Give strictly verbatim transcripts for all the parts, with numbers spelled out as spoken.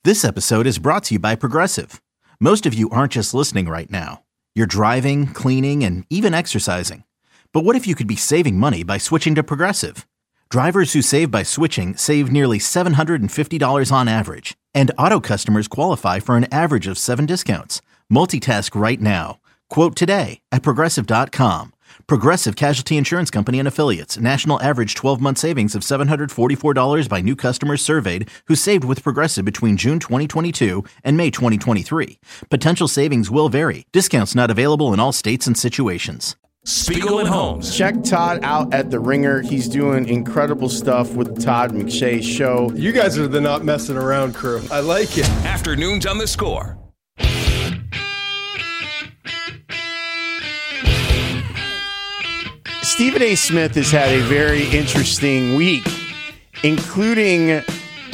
This episode is brought to you by Progressive. Most of you aren't just listening right now. You're driving, cleaning, and even exercising. But what if you could be saving money by switching to Progressive? Drivers who save by switching save nearly seven hundred fifty dollars on average. And auto customers qualify for an average of seven discounts. Multitask right now. Quote today at Progressive dot com. Progressive Casualty Insurance Company and Affiliates. National average twelve-month savings of seven hundred forty-four dollars by new customers surveyed who saved with Progressive between June twenty twenty-two and May twenty twenty-three. Potential savings will vary. Discounts not available in all states and situations. Spiegel and Holmes. Check Todd out at The Ringer. He's doing incredible stuff with the Todd McShay Show. You guys are the not messing around crew. I like it. Afternoons on The Score. Stephen A. Smith has had a very interesting week, including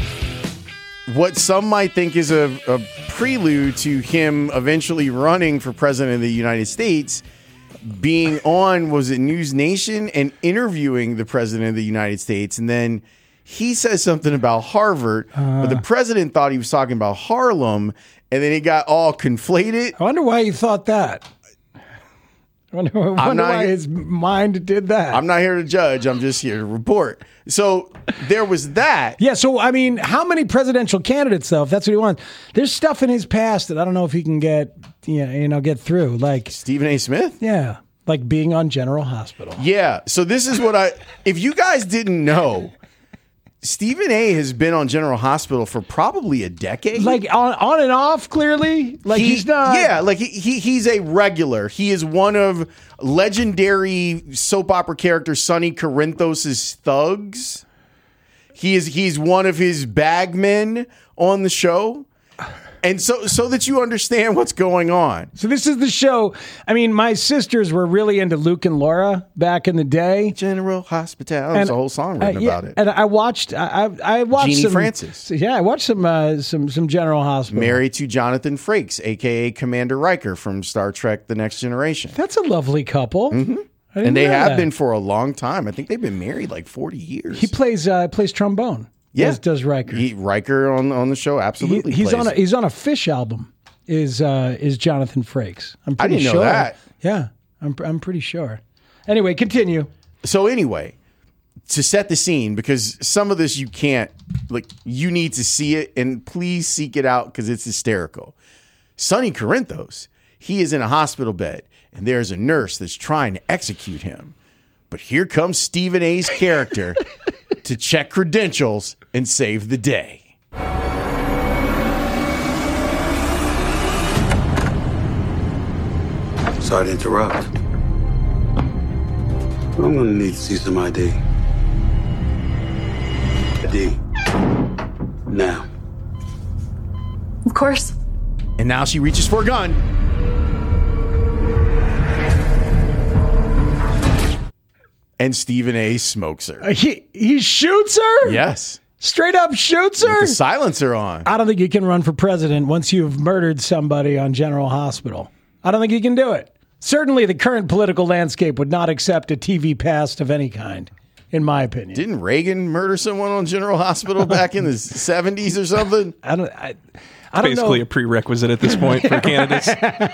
what some might think is a, a prelude to him eventually running for president of the United States, being on, was it News Nation, and interviewing the president of the United States. And then he says something about Harvard, uh, but the president thought he was talking about Harlem, and then it got all conflated. I wonder why he thought that. I wonder, I wonder why here, his mind did that. I'm not here to judge. I'm just here to report. So there was that. Yeah, so, I mean, how many presidential candidates, though, if that's what he wants? There's stuff in his past that I don't know if he can get, you know, get through. Like Stephen A. Smith? Yeah, like being on General Hospital. Yeah, so this is what I, if you guys didn't know, Stephen A. has been on General Hospital for probably a decade. Like on, on and off, clearly? Like he, he's not... Yeah, like he, he he's a regular. He is one of legendary soap opera character Sonny Corinthos' thugs. He is he's one of his bagmen on the show. And so so that you understand what's going on. So this is the show. I mean, my sisters were really into Luke and Laura back in the day. General Hospital. There's a whole song written uh, yeah, about it. And I watched I I watched Jeannie some, Francis. Yeah, I watched some uh, some some General Hospital. Married to Jonathan Frakes, a k a. Commander Riker from Star Trek The Next Generation. That's a lovely couple. Mm-hmm. And they have that. been for a long time. I think they've been married like forty years. He plays uh, plays trombone. Yeah, As does Riker. He, Riker on on the show absolutely. He, he's plays on a, it. he's on a Fish album. Is uh, is Jonathan Frakes? I'm pretty I didn't sure. know that. Yeah, I'm I'm pretty sure. Anyway, continue. So anyway, to set the scene, because some of this you can't, like, you need to see it, and please seek it out because it's hysterical. Sonny Corinthos, he is in a hospital bed, and there's a nurse that's trying to execute him. But here comes Stephen A.'s character to check credentials and save the day. Sorry to interrupt. But I'm gonna need to see some I D. I D. Now. Of course. And now she reaches for a gun. And Stephen A. smokes her. Uh, he he shoots her? Yes. Straight up shoots her? With the silencer on. I don't think you can run for president once you've murdered somebody on General Hospital. I don't think you can do it. Certainly the current political landscape would not accept a T V past of any kind, in my opinion. Didn't Reagan murder someone on General Hospital back in the seventies or something? I don't I, I don't Basically know. a prerequisite at this point for candidates.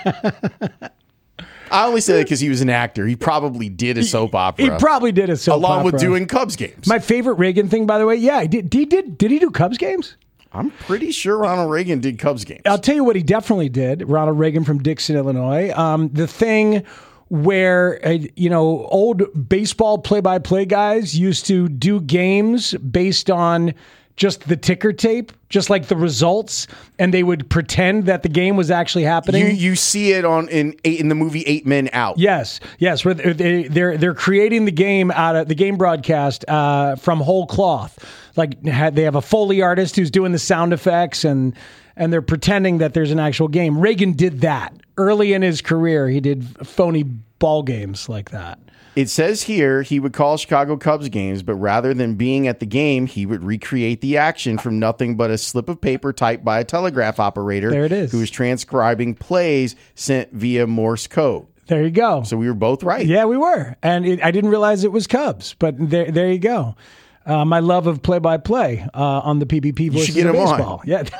I only say that because he was an actor. He probably did a soap opera. He probably did a soap along opera. with doing Cubs games. My favorite Reagan thing, by the way, yeah, he did, he did, did he do Cubs games? I'm pretty sure Ronald Reagan did Cubs games. I'll tell you what he definitely did. Ronald Reagan from Dixon, Illinois. Um, the thing where, uh, you know, old baseball play-by-play guys used to do games based on just the ticker tape, just like the results, and they would pretend that the game was actually happening. You you see it on in eight, in the movie Eight Men Out. Yes, yes, where they they're they're creating the game out of the game broadcast uh, from whole cloth. Like they have a Foley artist who's doing the sound effects, and and they're pretending that there's an actual game. Reagan did that early in his career. He did phony ball games like that. It says here he would call Chicago Cubs games, but rather than being at the game, he would recreate the action from nothing but a slip of paper typed by a telegraph operator. There it is. Who was transcribing plays sent via Morse code. There you go. So we were both right. Yeah, we were. And it, I didn't realize it was Cubs, but there, there you go. Uh, my love of play-by-play uh, on the P B P Voices you should get of him Baseball. on. Yeah.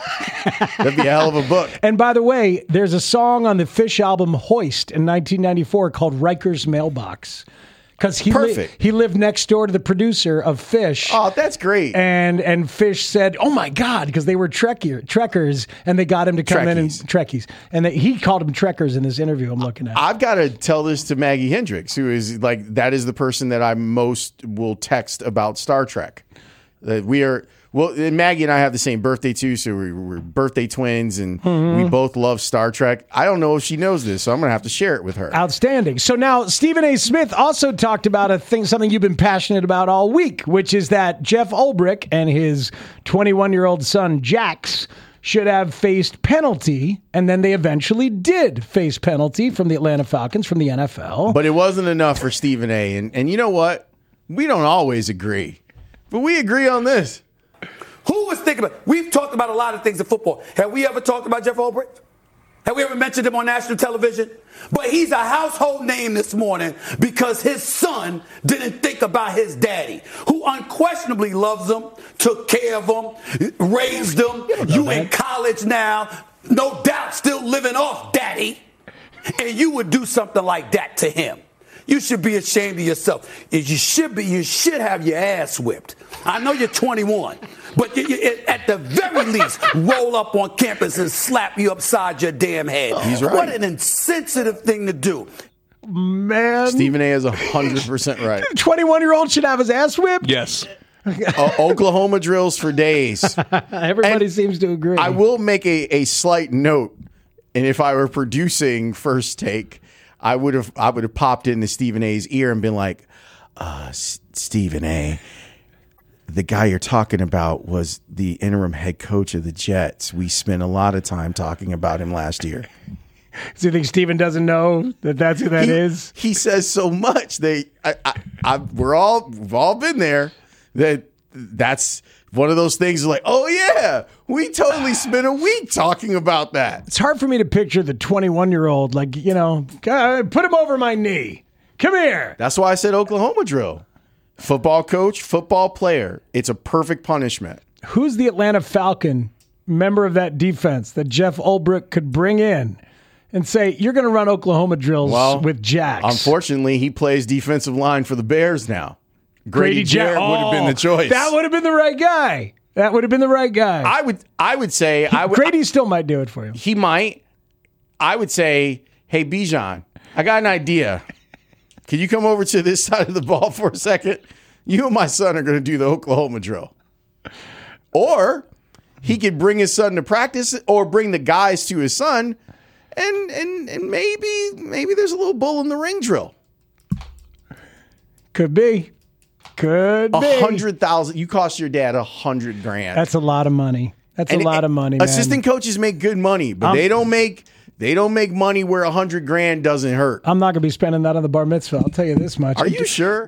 That'd be a hell of a book. And by the way, there's a song on the Fish album Hoist in nineteen ninety-four called Riker's Mailbox. Because he, li- he lived next door to the producer of Fish. Oh, that's great. And and Fish said, oh, my God, because they were Trekkier, Trekkers, and they got him to come Trekkies. in and Trekkies. And they, he called them Trekkers in this interview I'm looking at. I've got to tell this to Maggie Hendricks, who is like, that is the person that I most will text about Star Trek. That we are... Well, Maggie and I have the same birthday, too, so we, we're birthday twins, and mm-hmm. we both love Star Trek. I don't know if she knows this, so I'm going to have to share it with her. Outstanding. So now Stephen A. Smith also talked about a thing, something you've been passionate about all week, which is that Jeff Ulbrich and his twenty-one-year-old son, Jax, should have faced penalty, and then they eventually did face penalty from the Atlanta Falcons, from the N F L. But it wasn't enough for Stephen A. And, and you know what? We don't always agree, but we agree on this. Who was thinking about it? We've talked about a lot of things in football. Have we ever talked about Jeff Ulbrich? Have we ever mentioned him on national television? But he's a household name this morning because his son didn't think about his daddy, who unquestionably loves him, took care of him, raised him. You in college now, no doubt still living off daddy. And you would do something like that to him. You should be ashamed of yourself. You should be. You should have your ass whipped. I know you're twenty-one, but you, you, at the very least, roll up on campus and slap you upside your damn head. He's right. What an insensitive thing to do. Man. Stephen A. is one hundred percent right. twenty-one-year-old should have his ass whipped? Yes. uh, Oklahoma drills for days. Everybody and seems to agree. I will make a, a slight note, and if I were producing First Take, I would have I would have popped into Stephen A.'s ear and been like, uh, S- Stephen A., the guy you're talking about was the interim head coach of the Jets. We spent a lot of time talking about him last year. Do you think Stephen doesn't know that that's who that he, is? He says so much. They, I, I, I, we're all, we've all been there. That that's one of those things. Like, oh yeah, we totally spent a week talking about that. It's hard for me to picture the twenty-one-year-old, like, you know, put him over my knee. Come here. That's why I said Oklahoma drill. Football coach, football player. It's a perfect punishment. Who's the Atlanta Falcon member of that defense that Jeff Ulbrich could bring in and say, you're going to run Oklahoma drills well, with Jax? Unfortunately, he plays defensive line for the Bears now. Grady, Grady Jarrett oh, would have been the choice. That would have been the right guy. That would have been the right guy. I would I would say he, I would, Grady still might do it for you. He might. I would say, hey, Bijan, I got an idea. Can you come over to this side of the ball for a second? You and my son are going to do the Oklahoma drill. Or he could bring his son to practice or bring the guys to his son, and and and maybe maybe there's a little bull in the ring drill. Could be. Could be. A hundred thousand. You cost your dad a hundred grand. That's a lot of money. That's and a lot it, of money, Assistant man. coaches make good money, but I'm, they don't make they don't make money where a hundred grand doesn't hurt. I'm not going to be spending that on the bar mitzvah. I'll tell you this much. Are you sure?